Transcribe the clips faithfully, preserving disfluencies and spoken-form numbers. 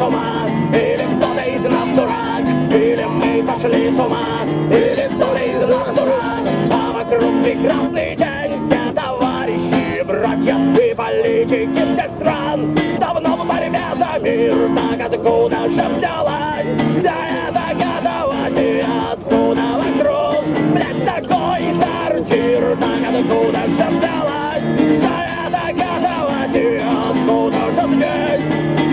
ума, или кто-то из нас дурак, или мы сошли с ума, или кто-то из нас дурак, а вокруг прекрасный день, все товарищи, братья и политики всех стран давно в борьбе за мир. Так откуда же взялась вся эта катавасия? Откуда вокруг, блядь, такой сортир? Так откуда же взялась вся эта катавасия? Откуда же здесь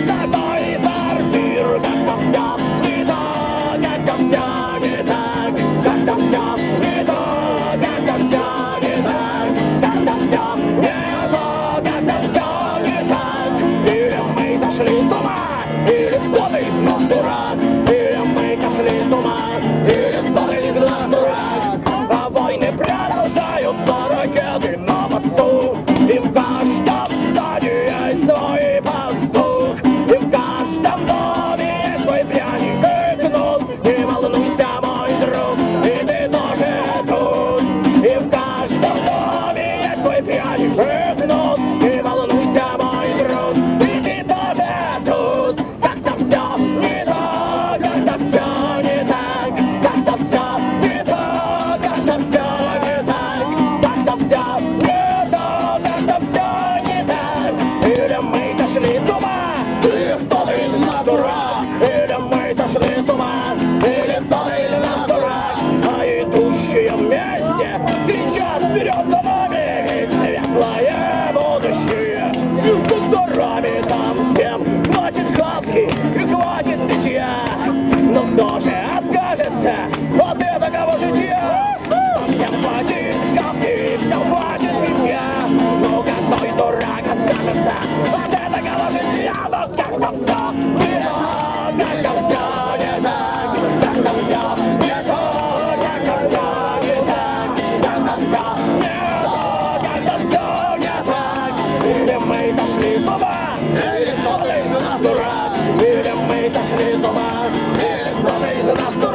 такой сортир? Как-то все не так, как-то все не так, как-то все не так, как-то все не так, как-то все не так, как-то все не так. Или мы сошли с ума, или кто-то из нас дурак, или мы сошли с ума, или кто-то из нас дурак. А войны продолжаются, ракеты на мосту, и в каждом здании есть свой пастух, и в каждом доме есть свой пряник и кнут. Не волнуйся, мой друг, и ты тоже тут. И в каждом доме есть свой пряник и кнут. Не волнуйся, мой друг, и ты тоже тут. Как-то все не так, как-то все не так, как-то все не так, как-то все не так, как-то все не так, как-то все не так. Или мы сошли с ума, или кто-то из нас дурак, или мы сошли с ума, или кто-то из нас дурак. А идущие вместе кричат вперед за нами, светлое будущее. С горами там всем хватит хавки и хватит питья. Но кто же откажется от этого житья? Всем хватит хавки, всем хватит питья. Ну какой дурак откажется от этого житья? Но как-то все не так, как-то все не так, как-то все не так, как-то все не так, как-то все не так, как-то все не так. Или мы сошли с ума, или кто-то из нас дурак, или мы сошли с ума, или кто-то из нас дурак.